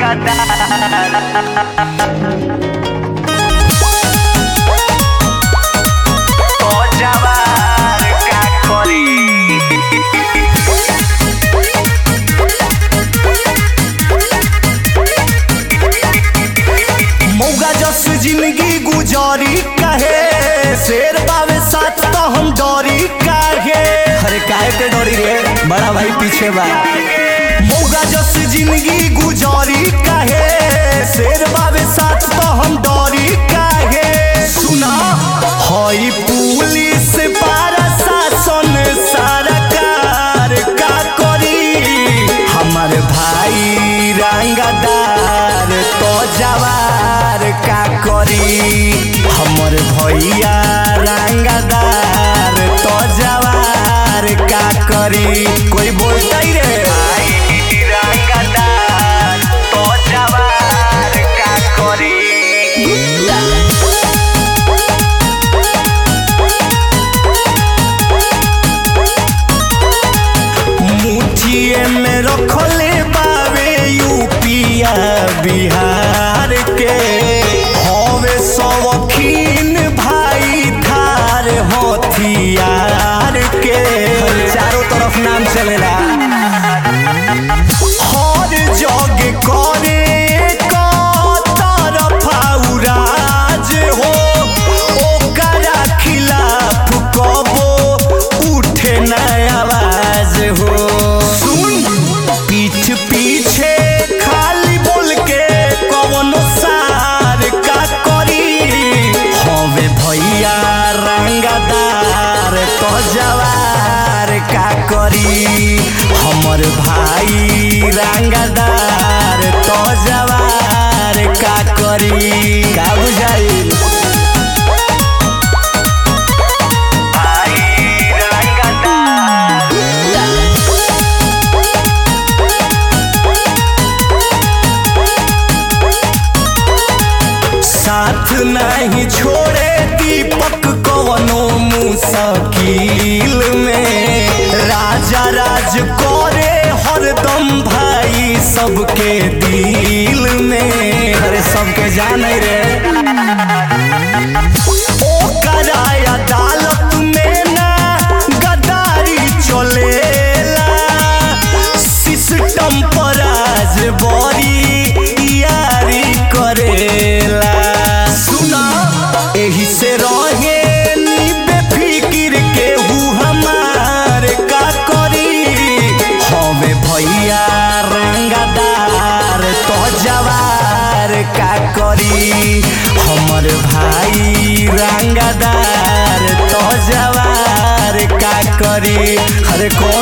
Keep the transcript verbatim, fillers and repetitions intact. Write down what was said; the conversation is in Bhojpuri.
मौगा जस जिंदगी गुजारी कहे शेर बावे साथ तो हम डोरी काहे। अरे काहे पे डोरी रे, बड़ा भाई पीछे बा। मौगा जस जिंदगी गुजारी कहे शेर बावे साथ तो हम डोरी काहे। सुना हई पुलिस पारा शासन सरकार का करी। हमार भाई रंगदार तो जवार का करी। हमर भैया रंगदार तो जवार का करी। कोई बोलता ही रे भाई रंगदार तो जवार का करी। मुठिए में रखले बावे यूपिया बिहार के। हवे शौकीन भाई थार हथियार के। चारों तरफ नाम चलेला। हर जग करे का तरफा उराज हो। ओकरा खिलाफ कबो उठे न आवाज हो। सुन पीछ पीछे खाली बोल के कौनो सार का करी। हवे भैया रंगदार तो जवार का करी। हमर भाई रंगदार तो जवार का करी। का बुझाइल साथ नहीं छोड़े दीपक कवनो मुश्किल में। राजा राज करे हरदम भाई सबके दिल में। अरे सबके जाने रे। ओकरा अदालत में ना गद्दारी चलेला। सिस्टम पर आज बड़ी यारी करेला। सुना एही से रहे नी बेफिकिर केहू हमार का करी। हवे भैया रंगदार तो जवार का करी। हमर भाई रंगदार तो जवार का करी। अरे कौन